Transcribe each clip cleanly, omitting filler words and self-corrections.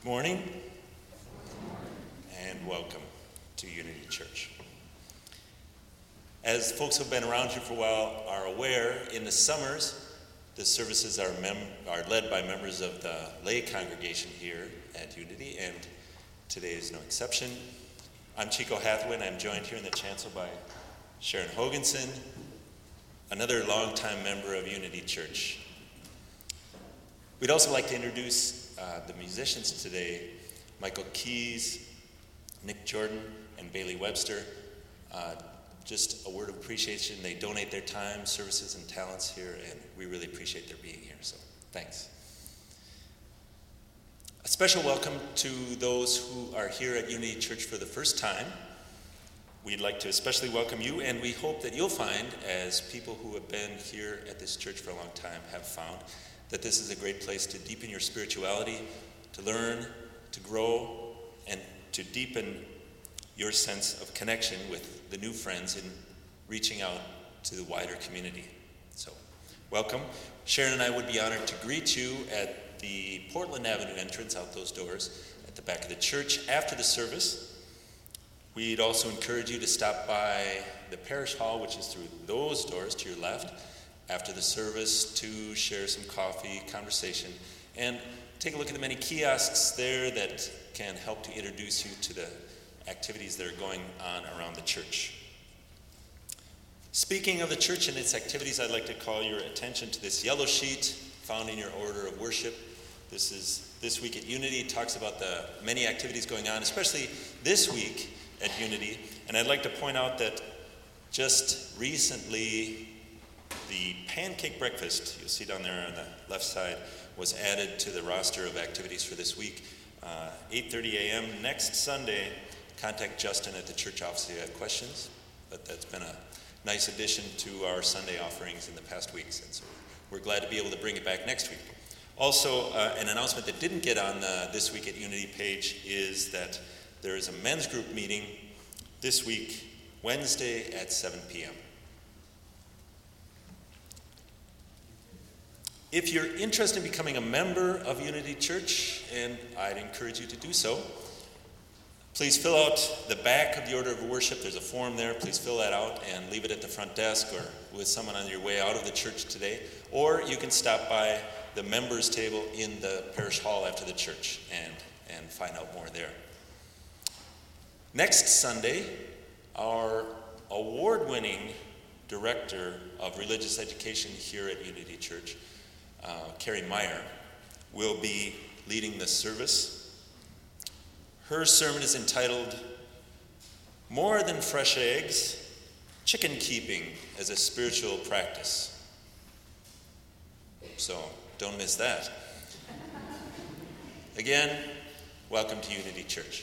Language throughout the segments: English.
morning and welcome to Unity Church. As folks who have been around here for a while are aware, in the summers, the services are led by members of the lay congregation here at Unity, and today is no exception. I'm Chico Hathaway, and I'm joined here in the chancel by Sharon Hoganson, another longtime member of Unity Church. We'd also like to introduce the musicians today, Michael Keys, Nick Jordan, and Bailey Webster. Just a word of appreciation. They donate their time, services, and talents here, and we really appreciate their being here, so thanks. A special welcome to those who are here at Unity Church for the first time. We'd like to especially welcome you, and we hope that you'll find, as people who have been here at this church for a long time have found, that this is a great place to deepen your spirituality, to learn, to grow, and to deepen your sense of connection with the new friends in reaching out to the wider community. So, welcome. Sharon and I would be honored to greet you at the Portland Avenue entrance out those doors at the back of the church after the service. We'd also encourage you to stop by the parish hall, which is through those doors to your left, after the service to share some coffee, conversation, and take a look at the many kiosks there that can help to introduce you to the activities that are going on around the church. Speaking of the church and its activities, I'd like to call your attention to this yellow sheet found in your order of worship. This week at Unity. It talks about the many activities going on, especially this week at Unity. And I'd like to point out that just recently, the pancake breakfast, you'll see down there on the left side, was added to the roster of activities for this week. 8:30 a.m. next Sunday. Contact Justin at the church office if you have questions. But that's been a nice addition to our Sunday offerings in the past weeks, and so we're glad to be able to bring it back next week. Also, an announcement that didn't get on the This Week at Unity page is that there is a men's group meeting this week, Wednesday at 7 p.m. If you're interested in becoming a member of Unity Church, and I'd encourage you to do so, please fill out the back of the order of worship. There's a form there. Please fill that out and leave it at the front desk or with someone on your way out of the church today. Or you can stop by the members table in the parish hall after the church and find out more there. Next Sunday, our award-winning director of religious education here at Unity Church, Carrie Meyer, will be leading the service. Her sermon is entitled, More Than Fresh Eggs, Chicken Keeping as a Spiritual Practice. So, don't miss that. Again, welcome to Unity Church.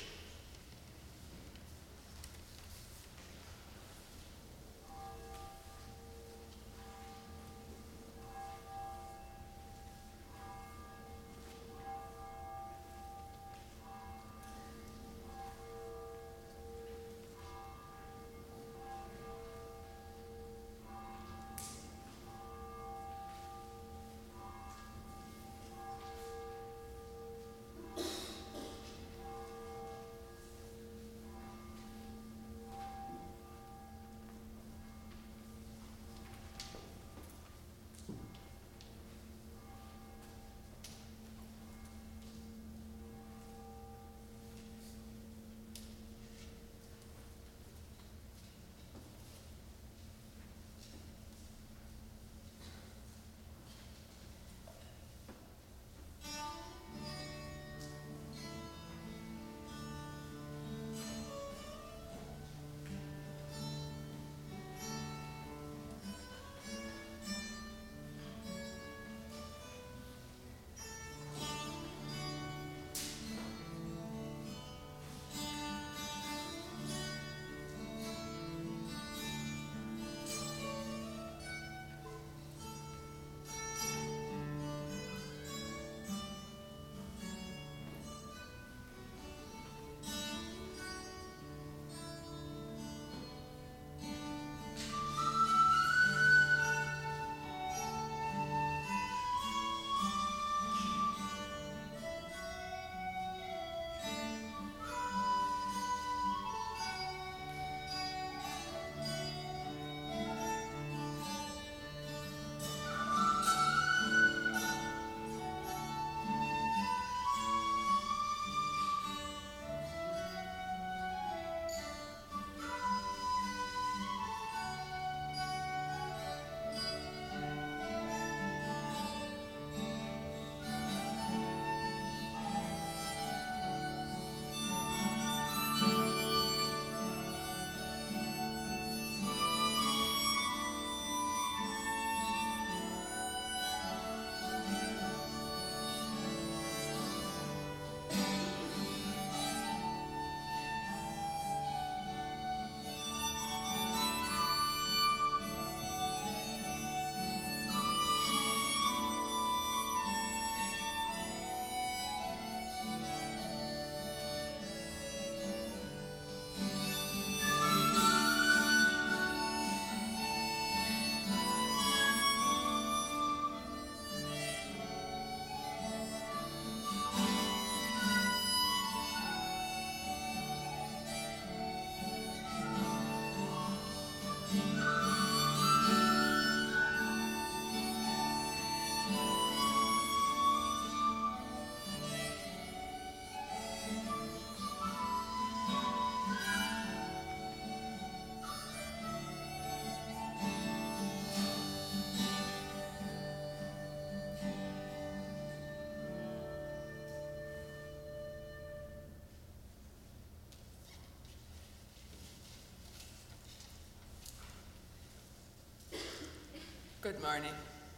Good morning.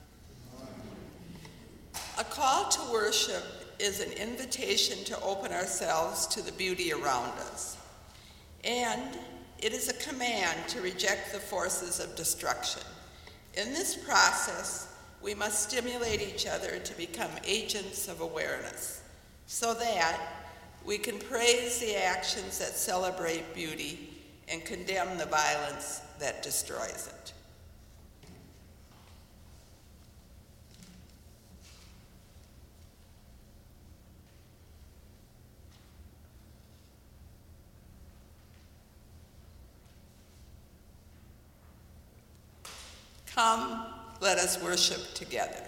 A call to worship is an invitation to open ourselves to the beauty around us. And it is a command to reject the forces of destruction. In this process, we must stimulate each other to become agents of awareness so that we can praise the actions that celebrate beauty and condemn the violence that destroys it. Come, let us worship together.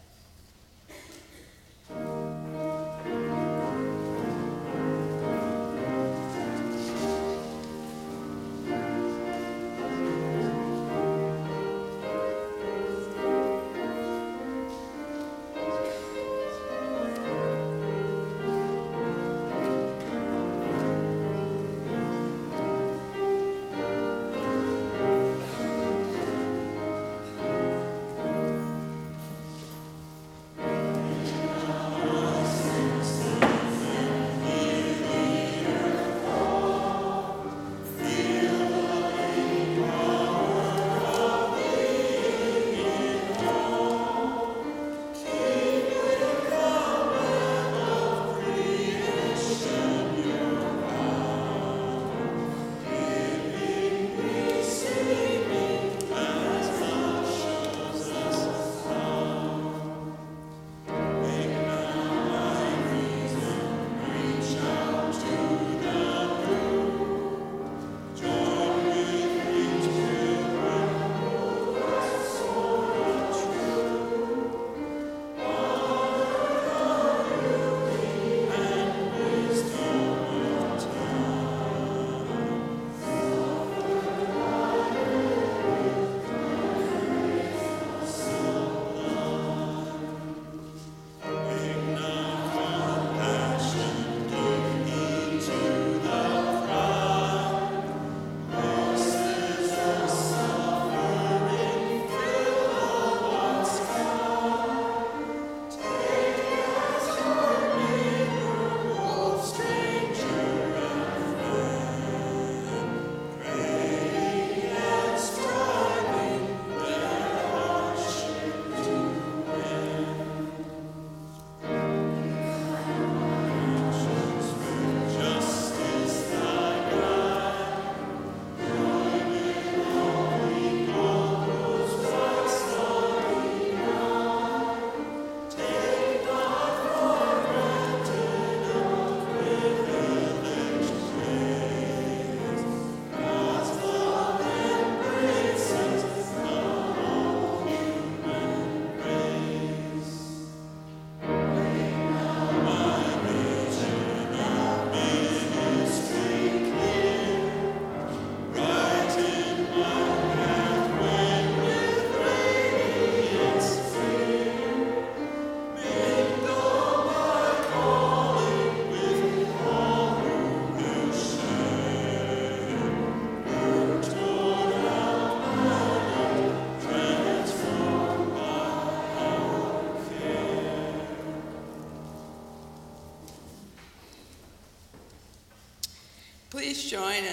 Please join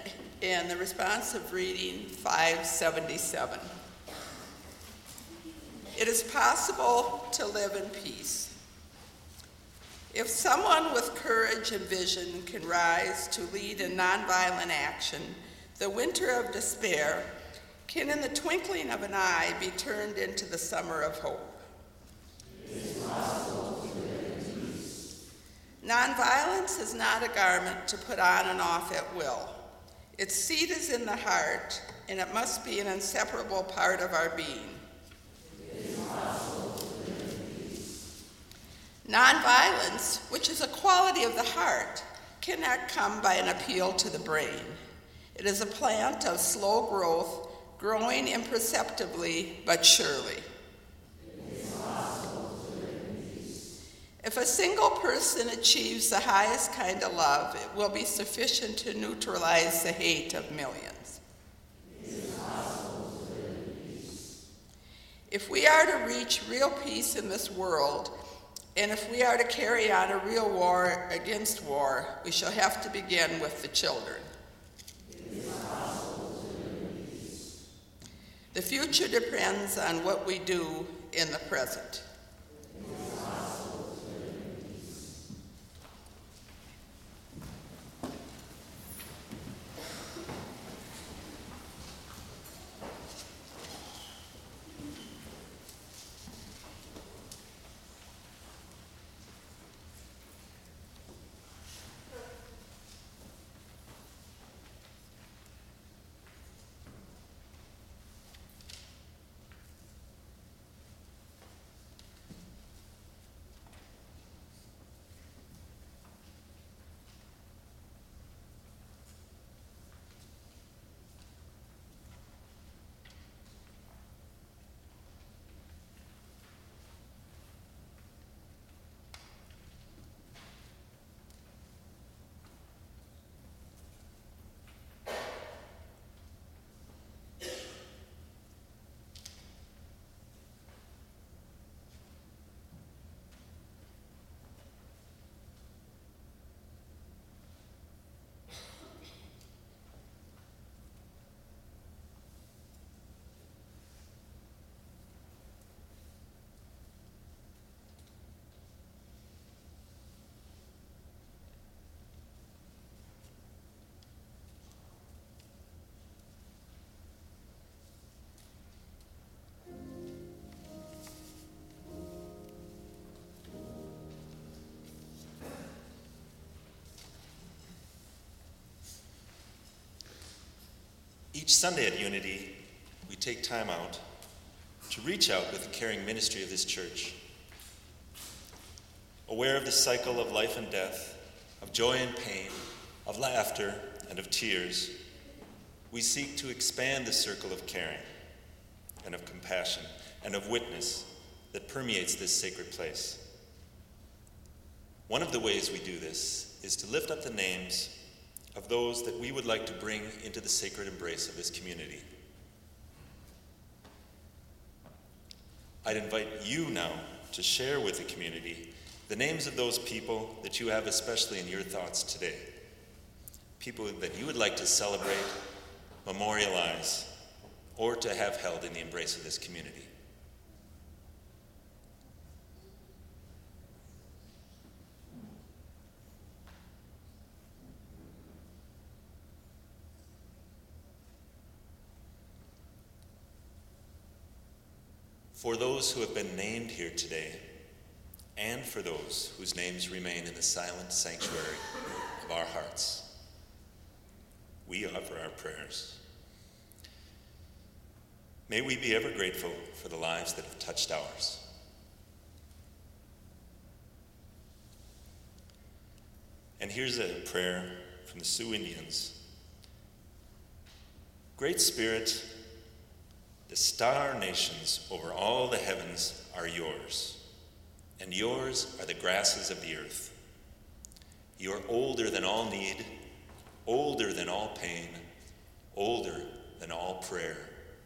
in the responsive reading 577. It is possible to live in peace. If someone with courage and vision can rise to lead in nonviolent action, the winter of despair can in the twinkling of an eye be turned into the summer of hope. It is possible to live in peace. Nonviolence is not a garment to put on and off at will. Its seat is in the heart, and it must be an inseparable part of our being. It is possible to live in peace. Nonviolence, which is a quality of the heart, cannot come by an appeal to the brain. It is a plant of slow growth, growing imperceptibly but surely. It is possible to live in peace. If a single person achieves the highest kind of love, it will be sufficient to neutralize the hate of millions. It is possible to live in peace. If we are to reach real peace in this world, and if we are to carry on a real war against war, we shall have to begin with the children. The future depends on what we do in the present. Each Sunday at Unity, we take time out to reach out with the caring ministry of this church. Aware of the cycle of life and death, of joy and pain, of laughter and of tears, we seek to expand the circle of caring and of compassion and of witness that permeates this sacred place. One of the ways we do this is to lift up the names of those that we would like to bring into the sacred embrace of this community. I'd invite you now to share with the community the names of those people that you have especially in your thoughts today. People that you would like to celebrate, memorialize, or to have held in the embrace of this community. For those who have been named here today, and for those whose names remain in the silent sanctuary of our hearts, we offer our prayers. May we be ever grateful for the lives that have touched ours. And here's a prayer from the Sioux Indians. Great Spirit, the star nations over all the heavens are yours, and yours are the grasses of the earth. You are older than all need, older than all pain, older than all prayer.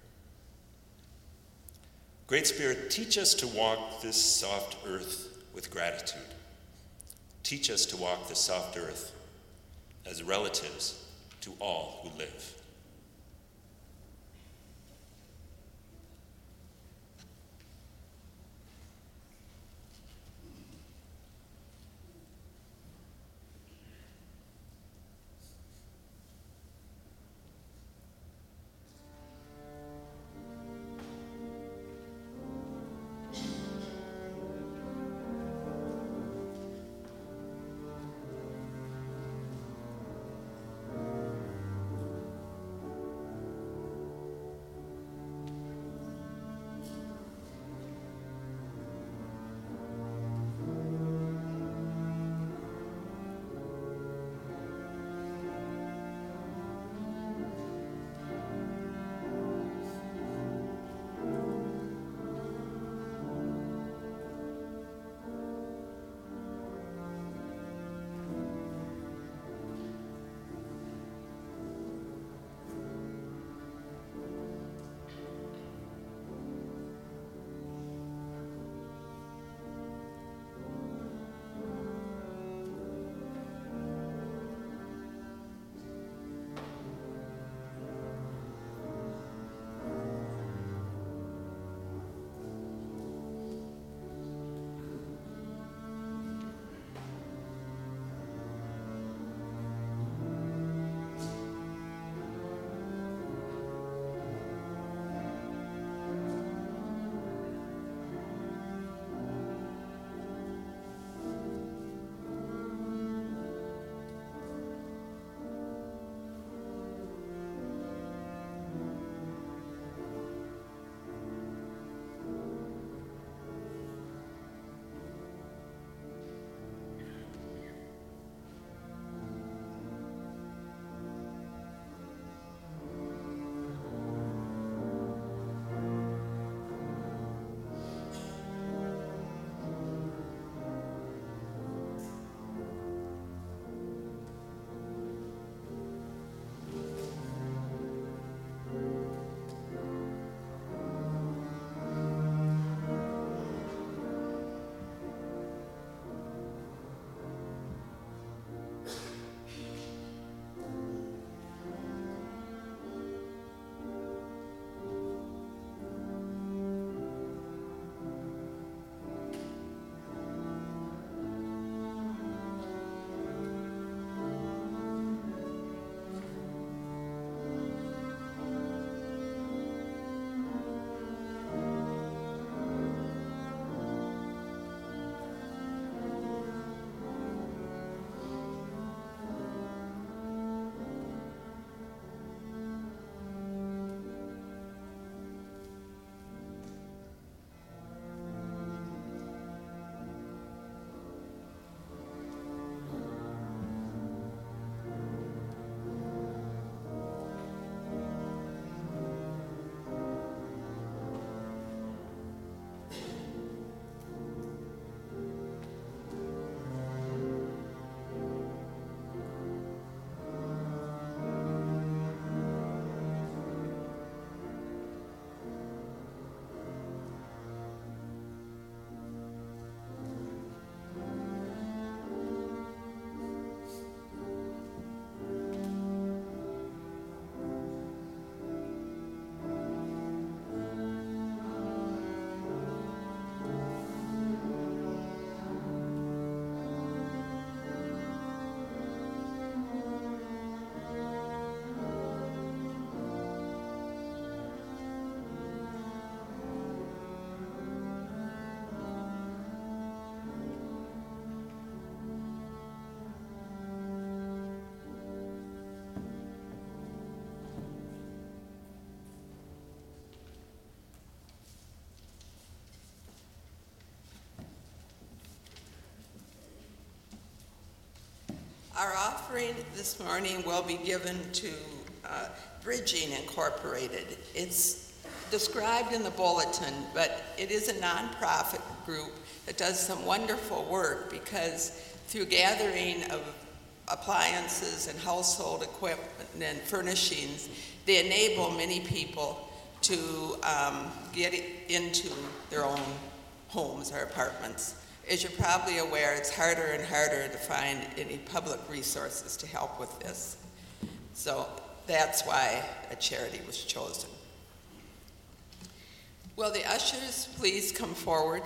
Great Spirit, teach us to walk this soft earth with gratitude. Teach us to walk the soft earth as relatives to all who live. Our offering this morning will be given to Bridging Incorporated. It's described in the bulletin, but it is a nonprofit group that does some wonderful work because through gathering of appliances and household equipment and furnishings, they enable many people to get into their own homes or apartments. As you're probably aware, it's harder and harder to find any public resources to help with this. So that's why a charity was chosen. Will the ushers please come forward?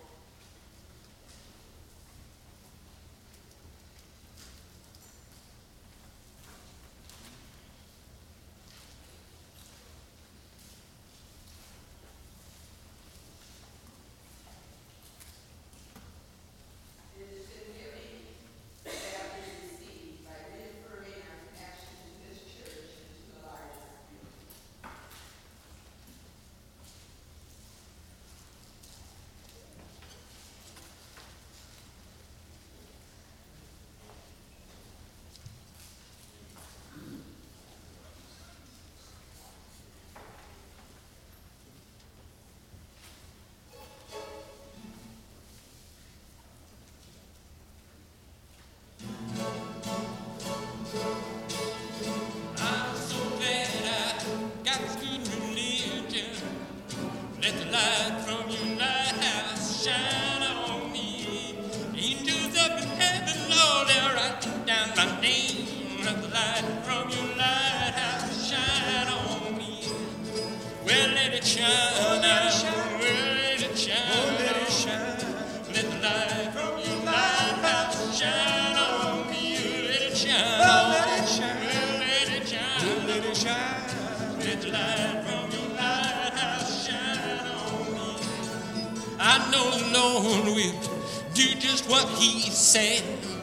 I know the Lord will do just what He said.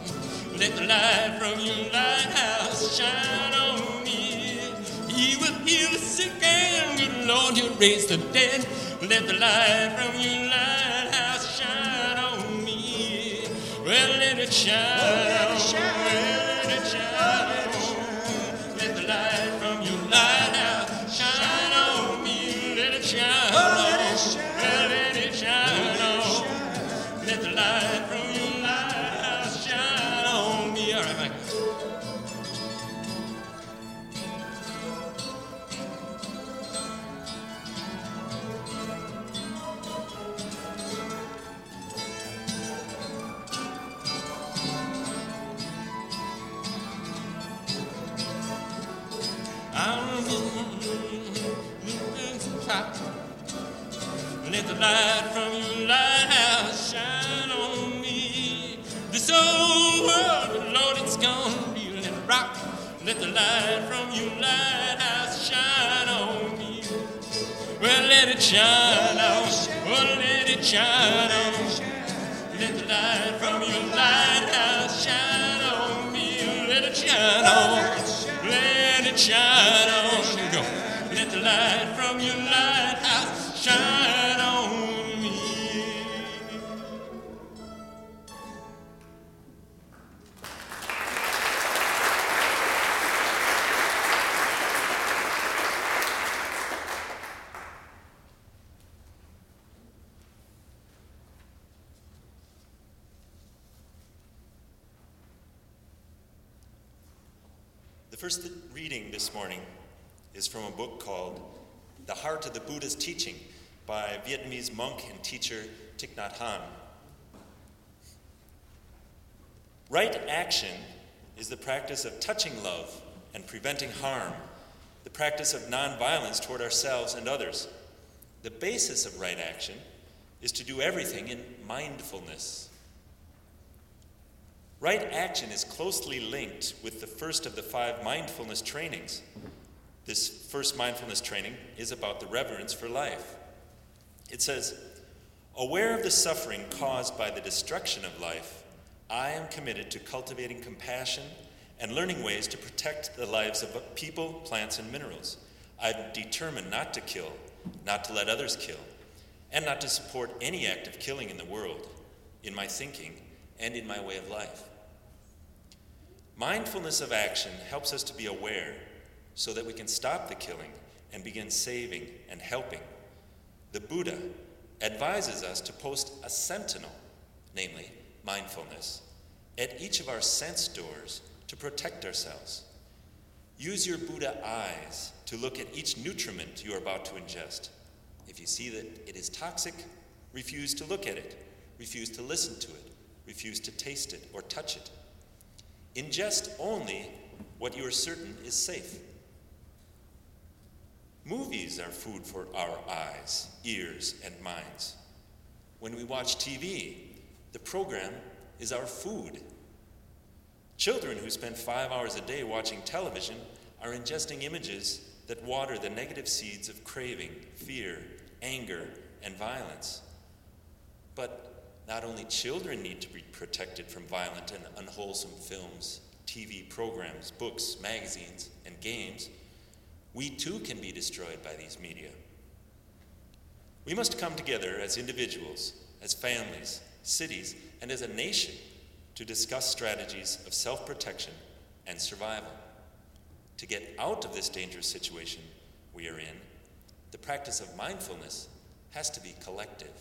Let the light from your lighthouse shine on me. He will heal the sick and good Lord, He'll raise the dead. Let the light from your lighthouse shine on me. Well, let it shine on me. Well, let it shine on. Let the light from your lighthouse shine on me. Let it shine on. Well, let it shine on. Let the light from your lighthouse shine on me. All right, Mike. Let the light from your lighthouse shine on me. This old world, Lord, it's gonna be a little rock. Let the light from your lighthouse shine on me. Well, let it shine on. Well, let it shine on. Let the light from your lighthouse shine on me. Let it shine on. Let it shine on. Go. Let the light from your lighthouse shine on me. The first reading this morning is from a book called The Heart of the Buddha's Teaching by Vietnamese monk and teacher Thich Nhat Hanh. Right action is the practice of touching love and preventing harm, the practice of nonviolence toward ourselves and others. The basis of right action is to do everything in mindfulness. Right action is closely linked with the first of the 5 mindfulness trainings. This first mindfulness training is about the reverence for life. It says, aware of the suffering caused by the destruction of life, I am committed to cultivating compassion and learning ways to protect the lives of people, plants, and minerals. I'm determined not to kill, not to let others kill, and not to support any act of killing in the world, in my thinking, and in my way of life. Mindfulness of action helps us to be aware so that we can stop the killing and begin saving and helping. The Buddha advises us to post a sentinel, namely mindfulness, at each of our sense doors to protect ourselves. Use your Buddha eyes to look at each nutriment you are about to ingest. If you see that it is toxic, refuse to look at it, refuse to listen to it, refuse to taste it or touch it. Ingest only what you are certain is safe. Movies are food for our eyes, ears, and minds. When we watch TV, the program is our food. Children who spend 5 hours a day watching television are ingesting images that water the negative seeds of craving, fear, anger, and violence. But not only children need to be protected from violent and unwholesome films, TV programs, books, magazines, and games, we too can be destroyed by these media. We must come together as individuals, as families, cities, and as a nation to discuss strategies of self-protection and survival. To get out of this dangerous situation we are in, the practice of mindfulness has to be collective.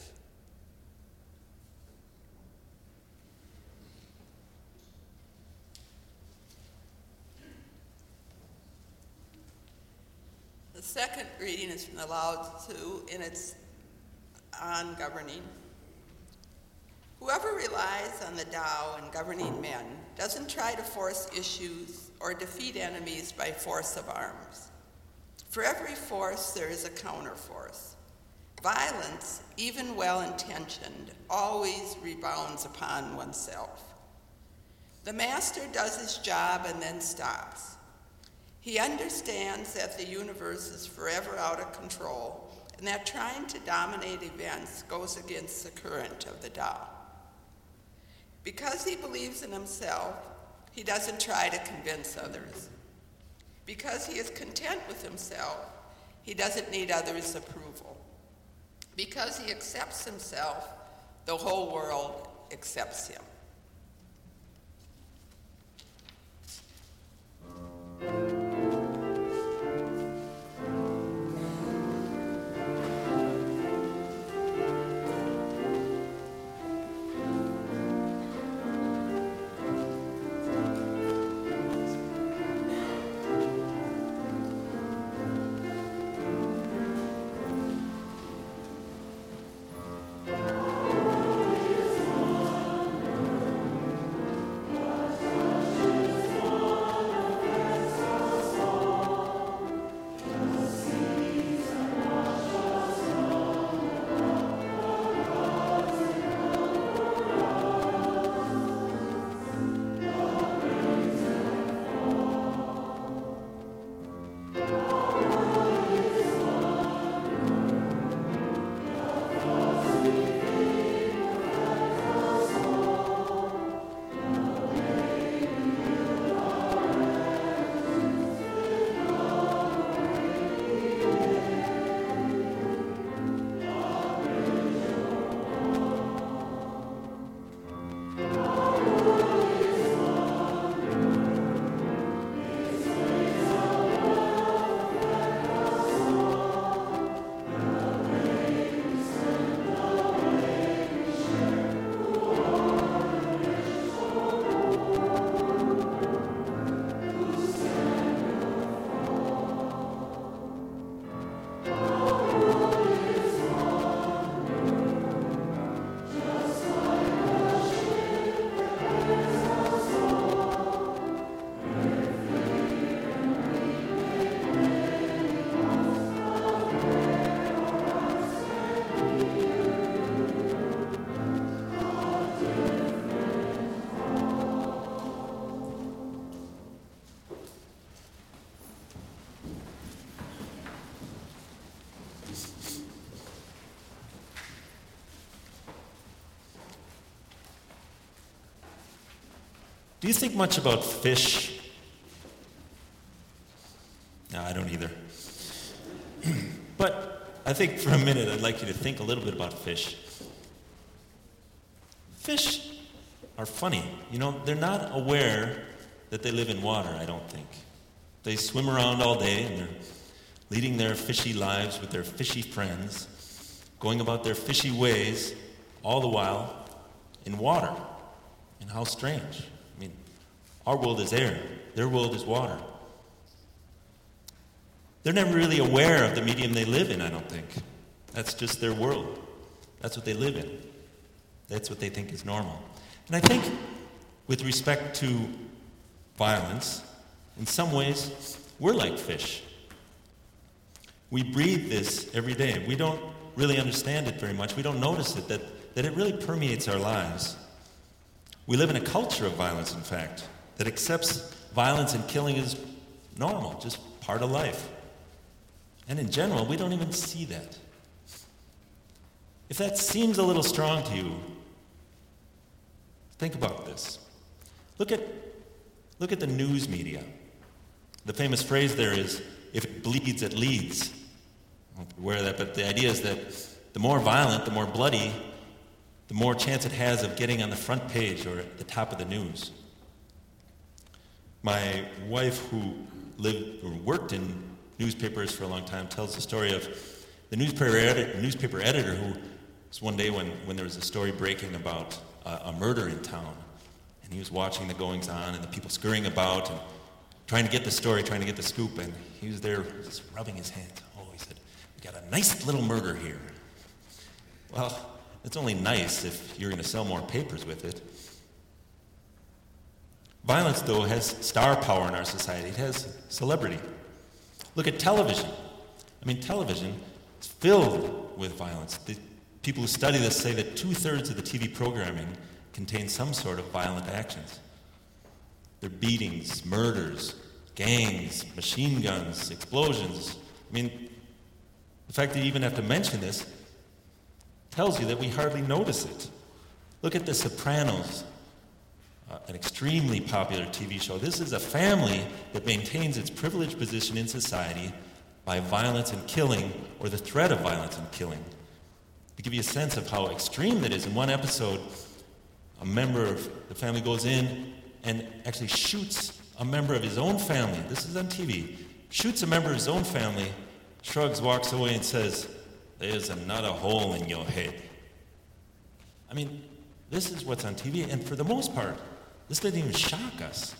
The second reading is from the Lao Tzu, and it's on governing. Whoever relies on the Tao in governing men doesn't try to force issues or defeat enemies by force of arms. For every force, there is a counterforce. Violence, even well-intentioned, always rebounds upon oneself. The master does his job and then stops. He understands that the universe is forever out of control and that trying to dominate events goes against the current of the Tao. Because he believes in himself, he doesn't try to convince others. Because he is content with himself, he doesn't need others' approval. Because he accepts himself, the whole world accepts him. Do you think much about fish? No, I don't either. But I think for a minute I'd like you to think a little bit about fish. Fish are funny. You know, they're not aware that they live in water, I don't think. They swim around all day and they're leading their fishy lives with their fishy friends, going about their fishy ways, all the while in water. And how strange. I mean, our world is air, their world is water. They're never really aware of the medium they live in, I don't think. That's just their world. That's what they live in. That's what they think is normal. And I think with respect to violence, in some ways, we're like fish. We breathe this every day. We don't really understand it very much. We don't notice it, that it really permeates our lives. We live in a culture of violence, in fact, that accepts violence and killing as normal, just part of life. And in general, we don't even see that. If that seems a little strong to you, think about this. Look at the news media. The famous phrase there is, if it bleeds, it leads. I don't know if you're aware of that, but the idea is that the more violent, the more bloody, the more chance it has of getting on the front page or at the top of the news. My wife, who worked in newspapers for a long time, tells the story of the newspaper editor who was one day when there was a story breaking about a murder in town, and he was watching the goings-on and the people scurrying about and trying to get the story, trying to get the scoop, and he was there just rubbing his hands. Oh, he said, "We got a nice little murder here." Well, it's only nice if you're going to sell more papers with it. Violence, though, has star power in our society. It has celebrity. Look at television. I mean, television is filled with violence. The people who study this say that 2/3 of the TV programming contains some sort of violent actions. They're beatings, murders, gangs, machine guns, explosions. I mean, the fact that you even have to mention this tells you that we hardly notice it. Look at The Sopranos, an extremely popular TV show. This is a family that maintains its privileged position in society by violence and killing, or the threat of violence and killing. To give you a sense of how extreme that is, in one episode, a member of the family goes in and actually shoots a member of his own family. This is on TV. Shoots a member of his own family, shrugs, walks away, and says, "There's another hole in your head." I mean, this is what's on TV, and for the most part, this doesn't even shock us.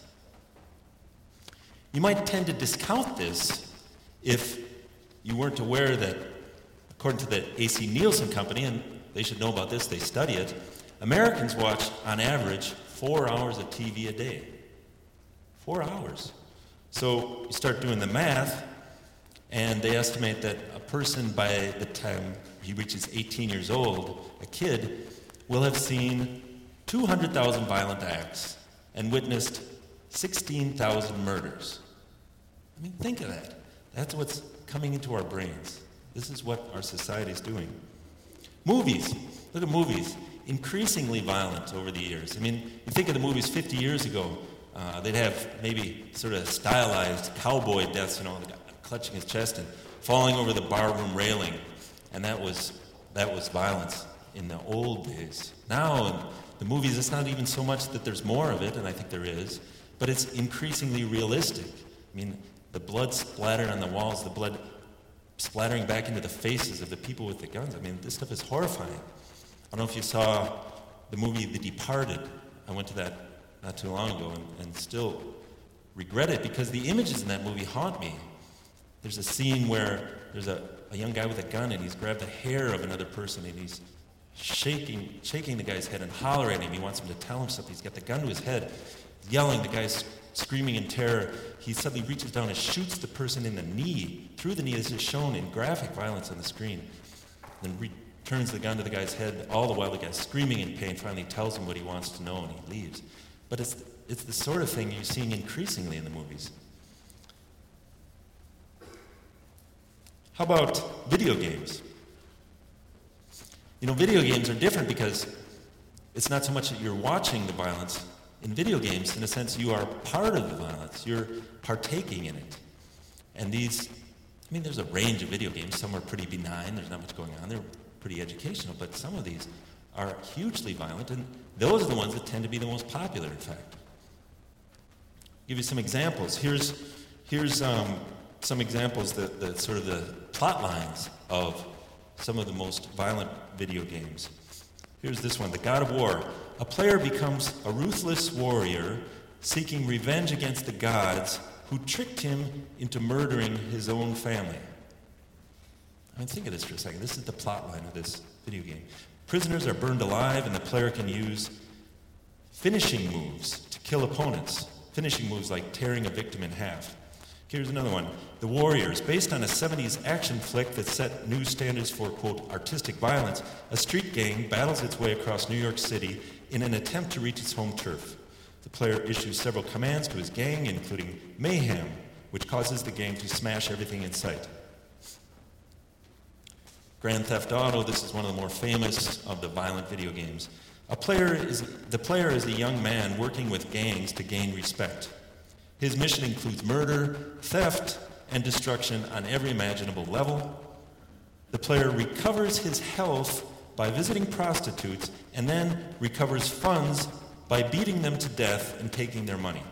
You might tend to discount this if you weren't aware that, according to the A.C. Nielsen Company, and they should know about this, they study it, Americans watch, on average, 4 hours of TV a day. 4 hours. So you start doing the math, and they estimate that a person, by the time he reaches 18 years old, a kid, will have seen 200,000 violent acts and witnessed 16,000 murders. I mean, think of that. That's what's coming into our brains. This is what our society is doing. Movies. Look at movies. Increasingly violent over the years. I mean, you think of the movies 50 years ago, they'd have maybe sort of stylized cowboy deaths, the guy clutching his chest and falling over the barroom railing. And that was violence in the old days. Now, in the movies, it's not even so much that there's more of it, and I think there is, but it's increasingly realistic. I mean, the blood splattered on the walls, the blood splattering back into the faces of the people with the guns. I mean, this stuff is horrifying. I don't know if you saw the movie The Departed. I went to that not too long ago and still regret it because the images in that movie haunt me. There's a scene where there's a young guy with a gun and he's grabbed the hair of another person and he's shaking the guy's head and hollering at him. He wants him to tell him something. He's got the gun to his head, yelling. The guy's screaming in terror. He suddenly reaches down and shoots the person in the knee, through the knee. This is shown in graphic violence on the screen. Then turns the gun to the guy's head, all the while the guy's screaming in pain, finally tells him what he wants to know, and he leaves. But it's the sort of thing you're seeing increasingly in the movies. How about video games? Video games are different because it's not so much that you're watching the violence. In video games, in a sense, you are part of the violence. You're partaking in it. And there's a range of video games. Some are pretty benign. There's not much going on. They're pretty educational. But some of these are hugely violent, and those are the ones that tend to be the most popular, in fact. give you some examples. Here's some examples that sort of the plot lines of some of the most violent video games. Here's this one, The God of War. A player becomes a ruthless warrior seeking revenge against the gods who tricked him into murdering his own family. I mean, think of this for a second. This is the plot line of this video game. Prisoners are burned alive, and the player can use finishing moves to kill opponents. Finishing moves like tearing a victim in half. Here's another one. The Warriors. Based on a 70s action flick that set new standards for, quote, artistic violence, a street gang battles its way across New York City in an attempt to reach its home turf. The player issues several commands to his gang, including mayhem, which causes the gang to smash everything in sight. Grand Theft Auto, this is one of the more famous of the violent video games. The player is a young man working with gangs to gain respect. His mission includes murder, theft, and destruction on every imaginable level. The player recovers his health by visiting prostitutes and then recovers funds by beating them to death and taking their money.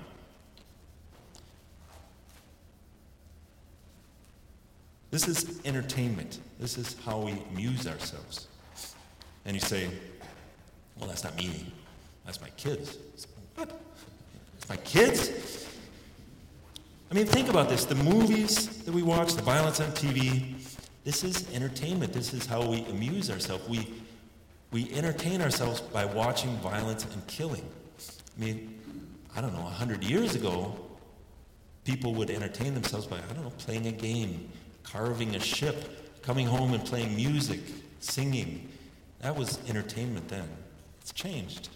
This is entertainment. This is how we amuse ourselves. And you say, well, that's not me. That's my kids. What? It's my kids? I mean, think about this. The movies that we watch, the violence on TV, this is entertainment. This is how we amuse ourselves. We entertain ourselves by watching violence and killing. I mean, I don't know, 100 years ago, people would entertain themselves by, I don't know, playing a game, carving a ship, coming home and playing music, singing. That was entertainment then. It's changed.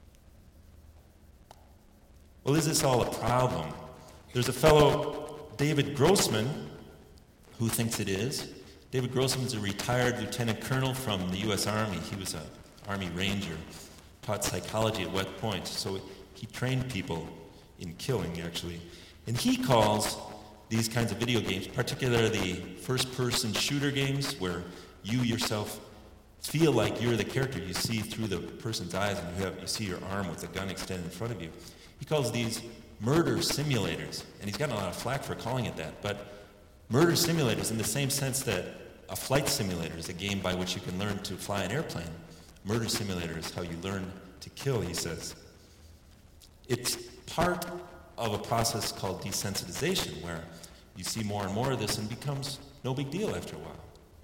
Well, is this all a problem? There's a fellow, David Grossman, who thinks it is. David Grossman is a retired lieutenant colonel from the U.S. Army. He was an Army Ranger, taught psychology at West Point, so he trained people in killing, actually. And he calls these kinds of video games, particularly first-person shooter games, where you yourself feel like you're the character. You see through the person's eyes, and you see your arm with a gun extended in front of you. He calls these murder simulators, and he's gotten a lot of flack for calling it that, but murder simulators in the same sense that a flight simulator is a game by which you can learn to fly an airplane. Murder simulator is how you learn to kill, he says. It's part of a process called desensitization, where you see more and more of this and it becomes no big deal after a while.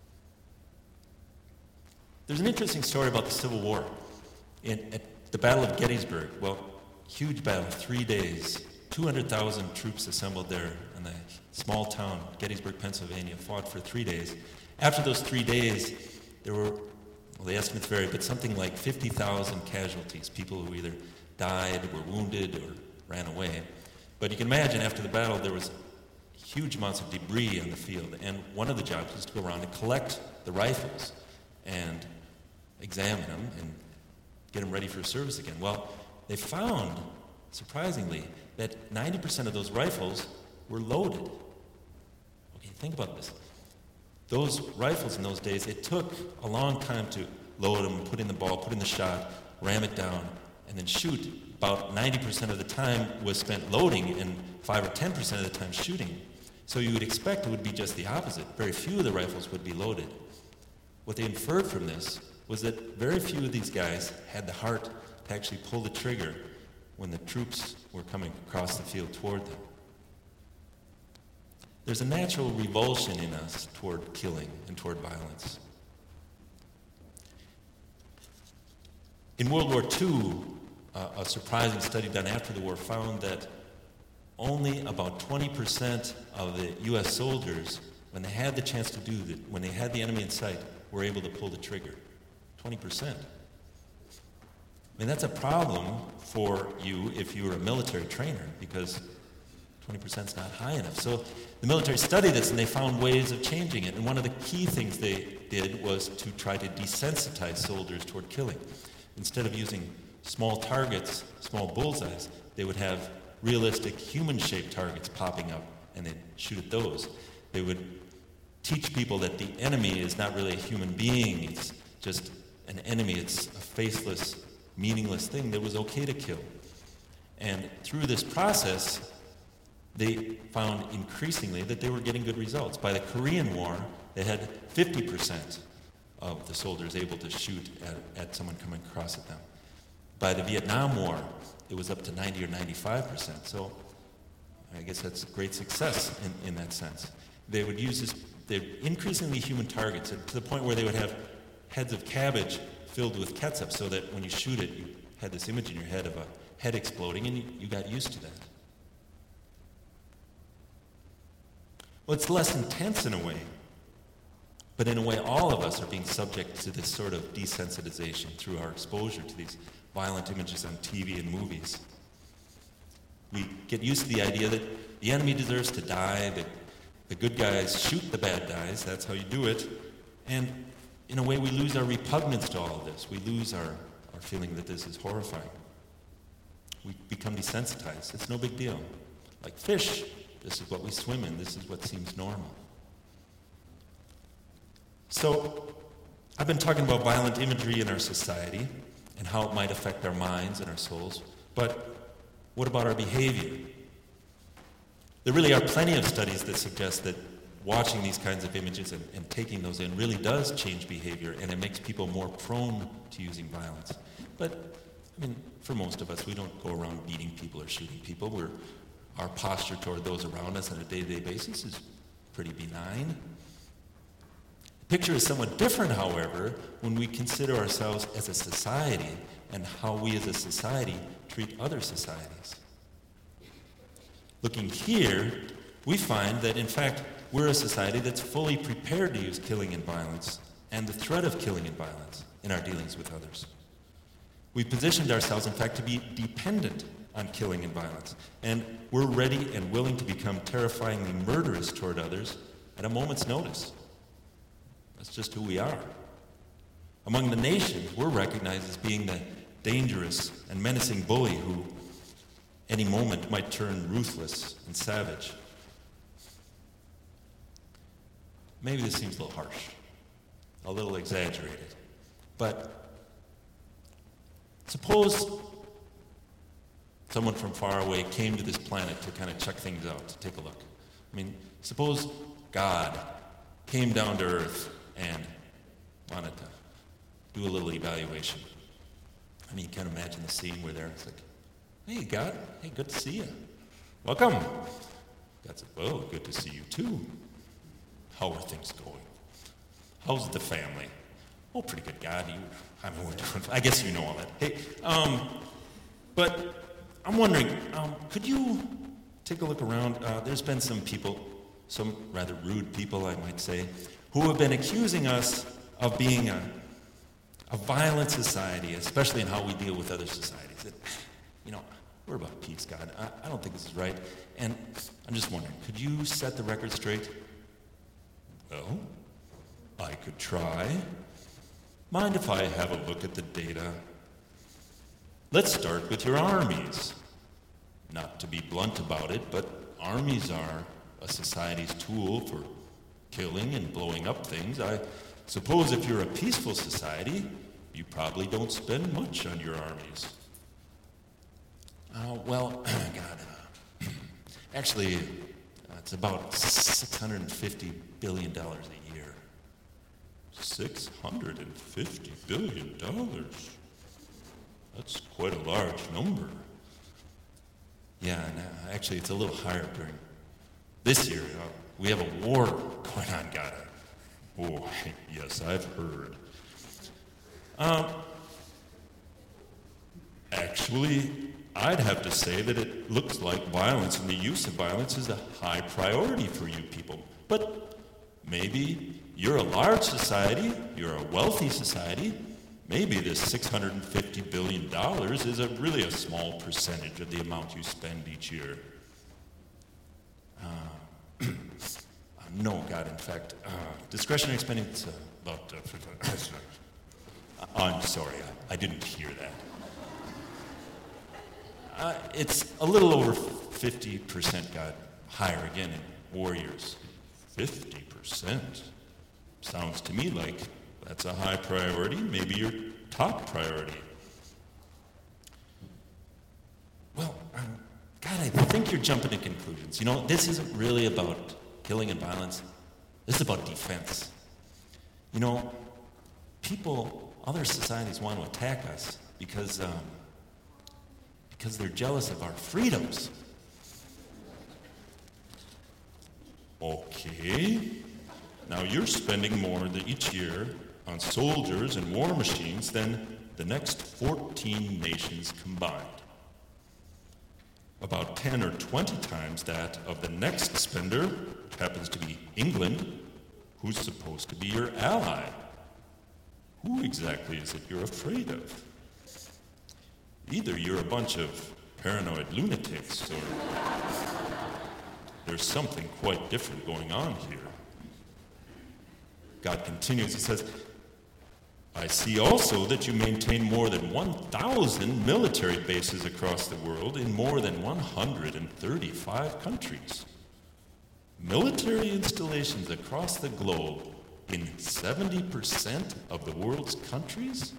There's an interesting story about the Civil War. At the Battle of Gettysburg, well, huge battle, 3 days, 200,000 troops assembled there in the small town, Gettysburg, Pennsylvania, fought for 3 days. After those 3 days, there were, well, the estimates vary, but something like 50,000 casualties, people who either died, were wounded, or ran away. But you can imagine after the battle, there was huge amounts of debris on the field, and one of the jobs was to go around and collect the rifles and examine them and get them ready for service again. Well, they found, surprisingly, that 90% of those rifles were loaded. Okay, think about this. Those rifles in those days, it took a long time to load them, put in the ball, put in the shot, ram it down, and then shoot. About 90% of the time was spent loading and 5 or 10% of the time shooting. So you would expect it would be just the opposite. Very few of the rifles would be loaded. What they inferred from this was that very few of these guys had the heart to actually pull the trigger when the troops were coming across the field toward them. There's a natural revulsion in us toward killing and toward violence. In World War II, a surprising study done after the war found that only about 20% of the U.S. soldiers, when they had the chance to do that, when they had the enemy in sight, were able to pull the trigger. 20%. I mean, that's a problem for you if you were a military trainer, because 20% is not high enough. So the military studied this, and they found ways of changing it. And one of the key things they did was to try to desensitize soldiers toward killing. Instead of using small targets, small bullseyes, they would have realistic human-shaped targets popping up, and they'd shoot at those. They would teach people that the enemy is not really a human being. It's just an enemy. It's a faceless, meaningless thing that was okay to kill. And through this process, they found increasingly that they were getting good results. By the Korean War, they had 50% of the soldiers able to shoot at someone coming across at them. By the Vietnam War, it was up to 90 or 95%. So I guess that's a great success in that sense. They would use this, they're increasingly human targets to the point where they would have heads of cabbage filled with ketchup so that when you shoot it, you had this image in your head of a head exploding, and you got used to that. Well, it's less intense in a way, but in a way all of us are being subject to this sort of desensitization through our exposure to these violent images on TV and movies. We get used to the idea that the enemy deserves to die, that the good guys shoot the bad guys, that's how you do it, and in a way we lose our repugnance to all of this. We lose our feeling that this is horrifying. We become desensitized. It's no big deal. Like fish, this is what we swim in, this is what seems normal. So, I've been talking about violent imagery in our society and how it might affect our minds and our souls, but what about our behavior? There really are plenty of studies that suggest that watching these kinds of images and taking those in really does change behavior, and it makes people more prone to using violence. But, I mean, for most of us, we don't go around beating people or shooting people. Our posture toward those around us on a day-to-day basis is pretty benign. The picture is somewhat different, however, when we consider ourselves as a society and how we as a society treat other societies. Looking here, we find that, in fact, we're a society that's fully prepared to use killing and violence and the threat of killing and violence in our dealings with others. We've positioned ourselves, in fact, to be dependent on killing and violence, and we're ready and willing to become terrifyingly murderous toward others at a moment's notice. That's just who we are. Among the nations, we're recognized as being the dangerous and menacing bully who any moment might turn ruthless and savage. Maybe this seems a little harsh, a little exaggerated, but suppose someone from far away came to this planet to kind of check things out, to take a look. I mean, suppose God came down to Earth and wanted to do a little evaluation. I mean, you can't imagine the scene where it's like, hey, God, hey, good to see you. Welcome. God said, well, good to see you too. How are things going? How's the family? Oh, pretty good, God. We're doing, I guess you know all that. Hey, but I'm wondering, could you take a look around? There's been some people, some rather rude people, I might say, who have been accusing us of being a violent society, especially in how we deal with other societies. We're about peace, God. I don't think this is right. And I'm just wondering, could you set the record straight? Well, I could try. Mind if I have a look at the data? Let's start with your armies. Not to be blunt about it, but armies are a society's tool for killing and blowing up things. I suppose if you're a peaceful society, you probably don't spend much on your armies. God, actually, it's about $650 billion a year. $650 billion? That's quite a large number. Yeah, and actually it's a little higher during this year. We have a war going on, God. Oh, yes, I've heard. Actually, I'd have to say that it looks like violence and the use of violence is a high priority for you people. But maybe you're a large society, you're a wealthy society, maybe this $650 billion is really a small percentage of the amount you spend each year. No, God, in fact, discretionary spending is about... I'm sorry, I didn't hear that. It's a little over 50%, God, higher again in war years. 50%? Sounds to me like that's a high priority, maybe your top priority. Well, God, I think you're jumping to conclusions. You know, this isn't really about killing and violence. This is about defense. You know, people, other societies want to attack us because they're jealous of our freedoms. Okay. Now you're spending more each year on soldiers and war machines than the next 14 nations combined. About 10 or 20 times that of the next spender, which happens to be England, who's supposed to be your ally. Who exactly is it you're afraid of? Either you're a bunch of paranoid lunatics, or there's something quite different going on here. God continues, he says, I see also that you maintain more than 1,000 military bases across the world in more than 135 countries. Military installations across the globe in 70% of the world's countries?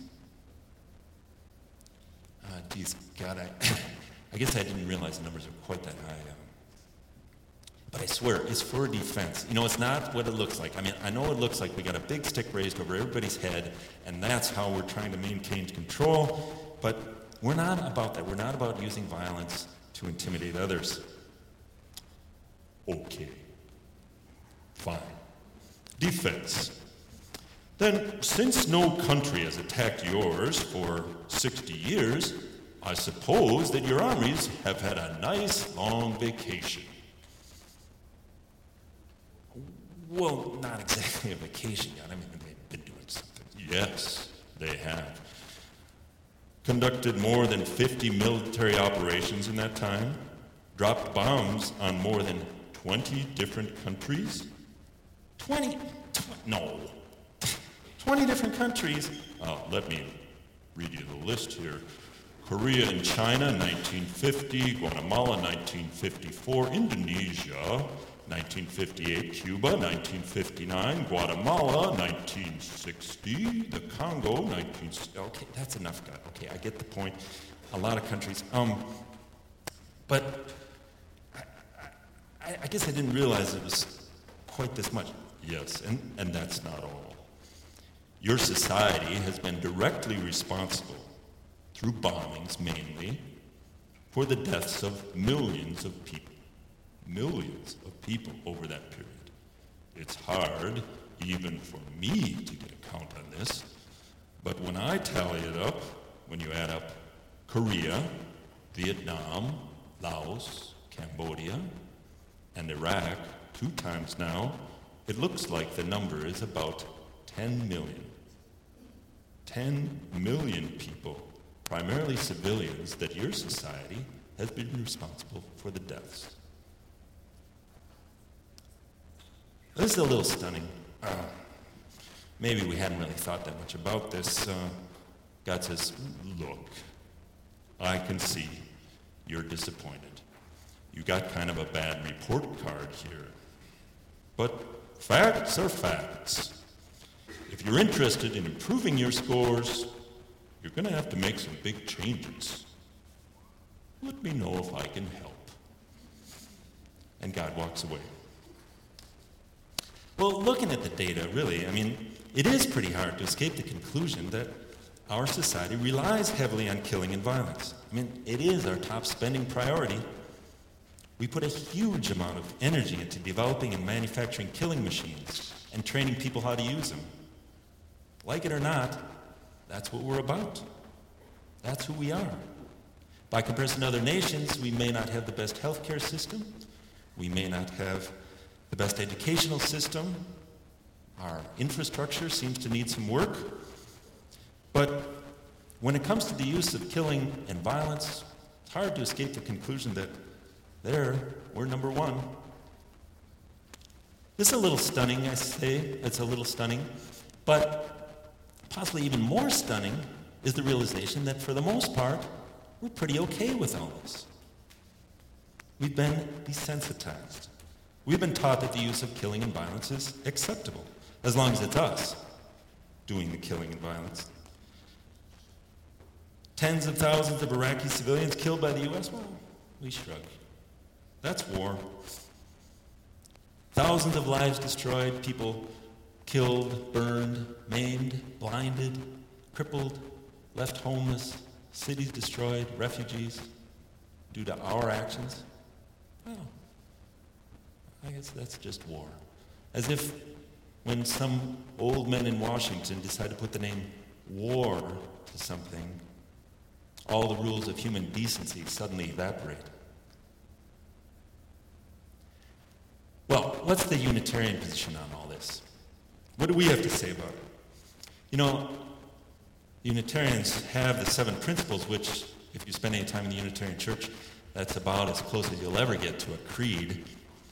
Geez, God, I guess I didn't realize the numbers are quite that high. But I swear, it's for defense. You know, it's not what it looks like. I mean, I know it looks like we got a big stick raised over everybody's head, and that's how we're trying to maintain control, but we're not about that. We're not about using violence to intimidate others. Okay. Fine. Defense. Then, since no country has attacked yours for 60 years, I suppose that your armies have had a nice long vacation. Well, not exactly a vacation yet. I mean, they've been doing something. Yes, they have. Conducted more than 50 military operations in that time. Dropped bombs on more than 20 different countries. 20 different countries. Let me read you the list here. Korea and China, 1950. Guatemala, 1954. Indonesia, 1958, Cuba, 1959, Guatemala, 1960, the Congo, 1960. Okay, that's enough, God. Okay, I get the point. A lot of countries. But I guess I didn't realize it was quite this much. Yes, and that's not all. Your society has been directly responsible, through bombings mainly, for the deaths of millions of people. Millions of people over that period. It's hard, even for me, to get a count on this, but when I tally it up, when you add up Korea, Vietnam, Laos, Cambodia, and Iraq 2 times now, it looks like the number is about 10 million. 10 million people, primarily civilians, that your society has been responsible for the deaths. This is a little stunning. Maybe we hadn't really thought that much about this. God says, look, I can see you're disappointed. You got kind of a bad report card here. But facts are facts. If you're interested in improving your scores, you're going to have to make some big changes. Let me know if I can help. And God walks away. Well, looking at the data, really, I mean, it is pretty hard to escape the conclusion that our society relies heavily on killing and violence. I mean, it is our top spending priority. We put a huge amount of energy into developing and manufacturing killing machines and training people how to use them. Like it or not, that's what we're about. That's who we are. By comparison to other nations, we may not have the best healthcare system. We may not have the best educational system. Our infrastructure seems to need some work. But when it comes to the use of killing and violence, it's hard to escape the conclusion that we're number one. This is a little stunning, I say. It's a little stunning. But possibly even more stunning is the realization that for the most part, we're pretty okay with all this. We've been desensitized. We've been taught that the use of killing and violence is acceptable, as long as it's us doing the killing and violence. Tens of thousands of Iraqi civilians killed by the U.S., well, We shrug. That's war. Thousands of lives destroyed, people killed, burned, maimed, blinded, crippled, left homeless, cities destroyed, refugees, due to our actions. Well, I guess that's just war. As if when some old men in Washington decide to put the name war to something, all the rules of human decency suddenly evaporate. Well, what's the Unitarian position on all this? What do we have to say about it? You know, Unitarians have the 7 principles, which, if you spend any time in the Unitarian Church, that's about as close as you'll ever get to a creed.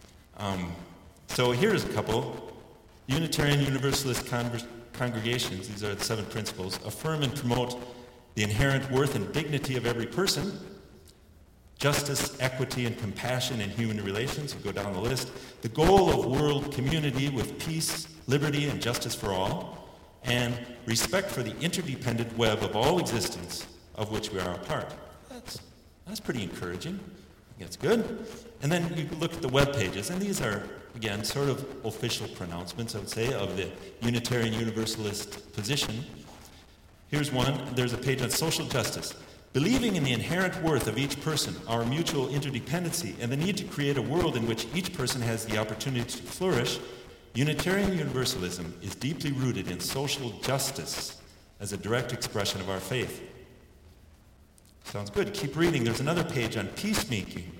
So here's a couple. Unitarian Universalist congregations, these are the 7 principles, affirm and promote the inherent worth and dignity of every person, justice, equity, and compassion in human relations, you go down the list, the goal of world community with peace, liberty, and justice for all, and respect for the interdependent web of all existence of which we are a part. That's pretty encouraging. I think it's good. And then you look at the web pages, and these are, again, sort of official pronouncements, I would say, of the Unitarian Universalist position. Here's one. There's a page on social justice. Believing in the inherent worth of each person, our mutual interdependency, and the need to create a world in which each person has the opportunity to flourish, Unitarian Universalism is deeply rooted in social justice as a direct expression of our faith. Sounds good. Keep reading. There's another page on peacemaking.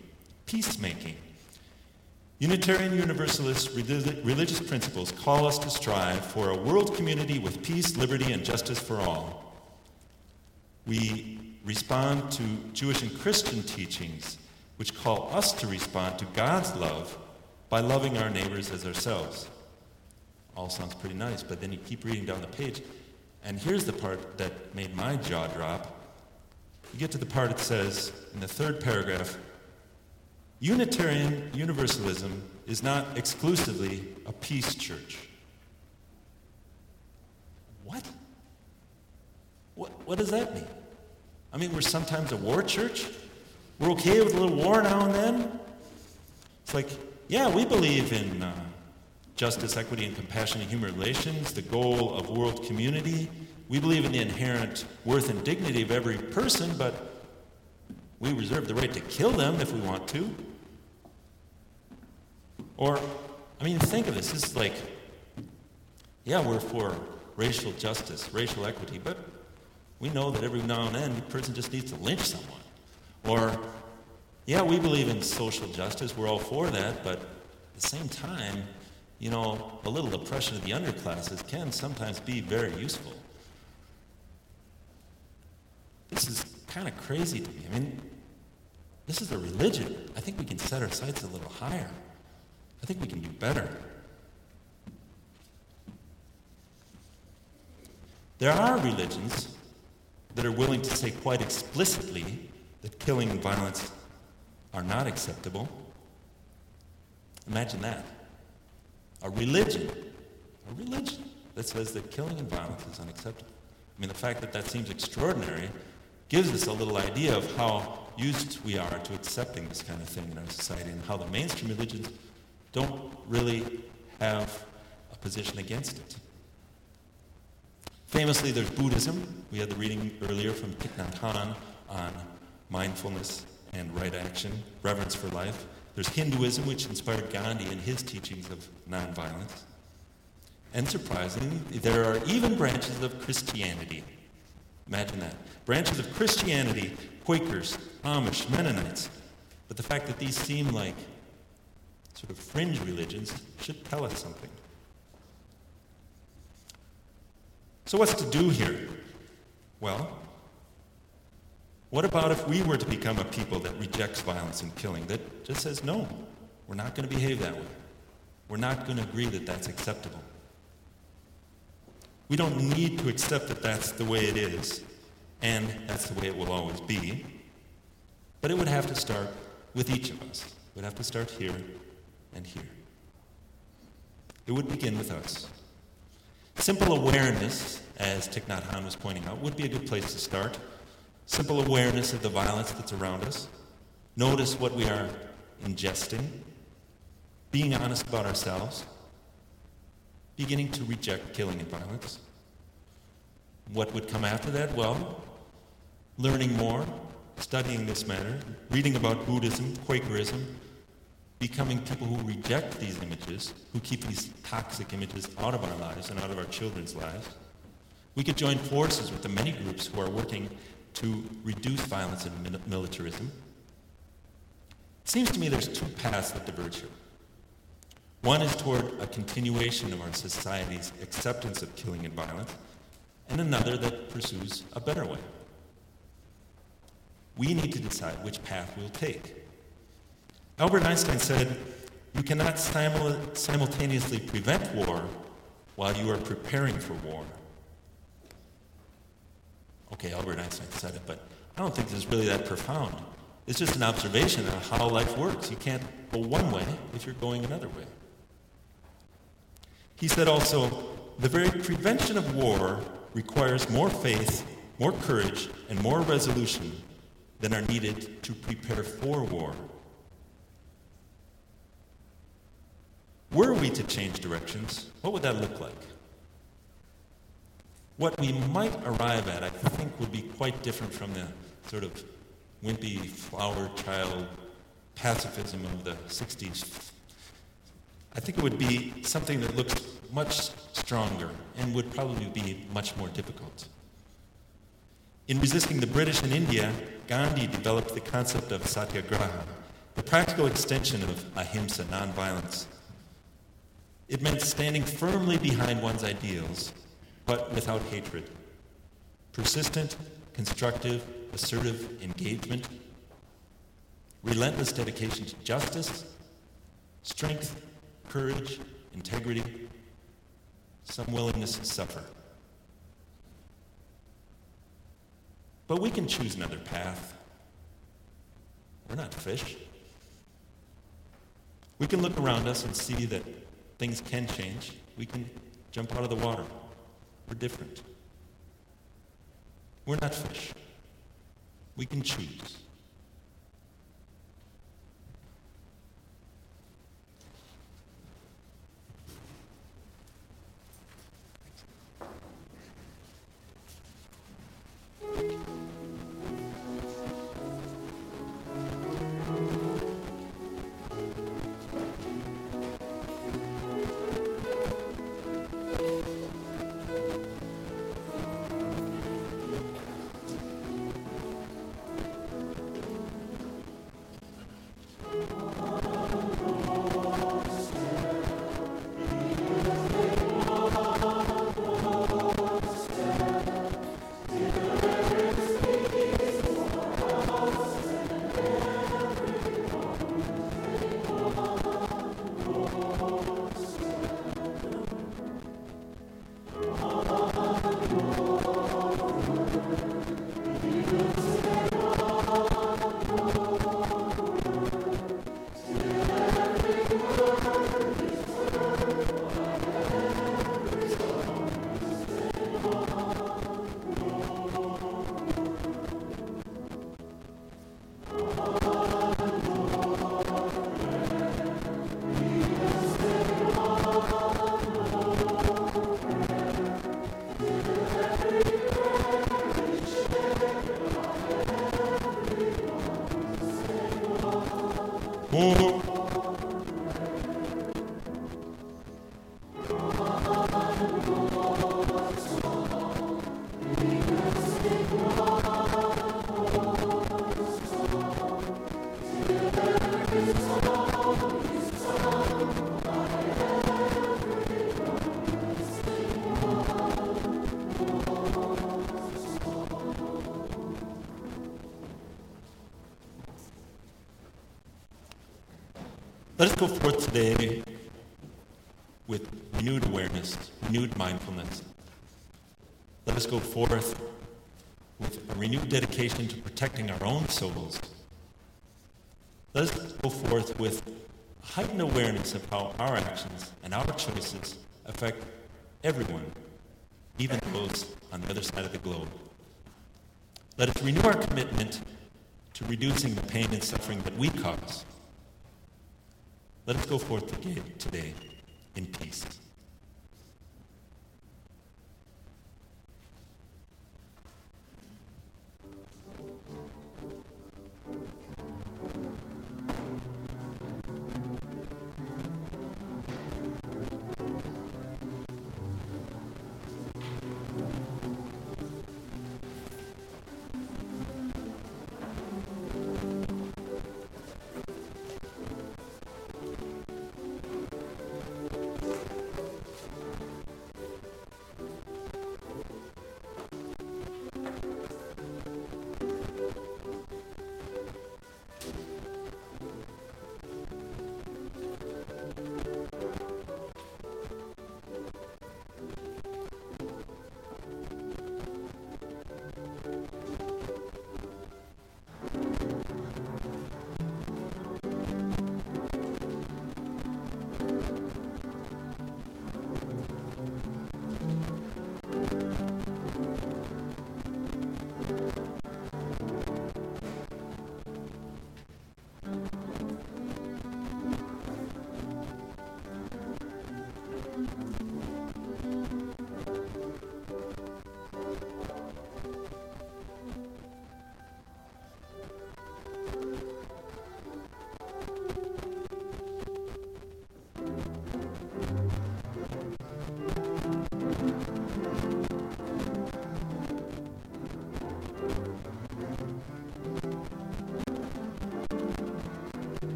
Unitarian Universalist religious principles call us to strive for a world community with peace, liberty, and justice for all. We respond to Jewish and Christian teachings, which call us to respond to God's love by loving our neighbors as ourselves. All sounds pretty nice, but then you keep reading down the page, and here's the part that made my jaw drop. You get to the part that says, in the 3rd paragraph, Unitarian Universalism is not exclusively a peace church. What? What does that mean? I mean, we're sometimes a war church? We're okay with a little war now and then? It's like, yeah, we believe in justice, equity, and compassion in human relations, the goal of world community. We believe in the inherent worth and dignity of every person, but we reserve the right to kill them if we want to. Or, I mean, think of this. This is like, yeah, we're for racial justice, racial equity, but we know that every now and then a person just needs to lynch someone. Or, yeah, we believe in social justice. We're all for that, but at the same time, you know, a little oppression of the underclasses can sometimes be very useful. This is kind of crazy to me. I mean, this is a religion. I think we can set our sights a little higher. I think we can do better. There are religions that are willing to say quite explicitly that killing and violence are not acceptable. Imagine that. A religion that says that killing and violence is unacceptable. I mean, the fact that that seems extraordinary gives us a little idea of how used we are to accepting this kind of thing in our society and how the mainstream religions don't really have a position against it. Famously, there's Buddhism. We had the reading earlier from Thich Nhat Hanh on mindfulness and right action, reverence for life. There's Hinduism, which inspired Gandhi in his teachings of nonviolence. And surprisingly, there are even branches of Christianity. Imagine that. Branches of Christianity, Quakers, Amish, Mennonites. But the fact that these seem like sort of fringe religions should tell us something. So what's to do here? Well, what about if we were to become a people that rejects violence and killing, that just says, no, we're not going to behave that way. We're not going to agree that that's acceptable. We don't need to accept that that's the way it is, and that's the way it will always be. But it would have to start with each of us. It would have to start here and here. It would begin with us. Simple awareness, as Thich Nhat Hanh was pointing out, would be a good place to start. Simple awareness of the violence that's around us. notice what we are ingesting, being honest about ourselves, beginning to reject killing and violence. What would come after that? Well, learning more, studying this matter, reading about Buddhism, Quakerism, becoming people who reject these images, who keep these toxic images out of our lives and out of our children's lives. We could join forces with the many groups who are working to reduce violence and militarism. It seems to me there's two paths that diverge here. One is toward a continuation of our society's acceptance of killing and violence, and another that pursues a better way. We need to decide which path we'll take. Albert Einstein said, "You cannot simultaneously prevent war while you are preparing for war." Okay, Albert Einstein said it, but I don't think this is really that profound. It's just an observation of how life works. You can't go one way if you're going another way. He said also, "The very prevention of war requires more faith, more courage, and more resolution than are needed to prepare for war." Were we to change directions, what would that look like? What we might arrive at, I think, would be quite different from the sort of wimpy flower child pacifism of the 60s. I think it would be something that looks much stronger and would probably be much more difficult. In resisting the British in India, Gandhi developed the concept of satyagraha, the practical extension of ahimsa, nonviolence. It meant standing firmly behind one's ideals, but without hatred. Persistent, constructive, assertive engagement, relentless dedication to justice, strength, courage, integrity, some willingness to suffer. But we can choose another path. We're not fish. We can look around us and see that things can change. We can jump out of the water. We're different. We're not fish. We can choose. Let us go forth today with renewed awareness, renewed mindfulness. Let us go forth with a renewed dedication to protecting our own souls. Let us go forth with heightened awareness of how our actions and our choices affect everyone, even those on the other side of the globe. Let us renew our commitment to reducing the pain and suffering that we cause. Let us go forth today in peace.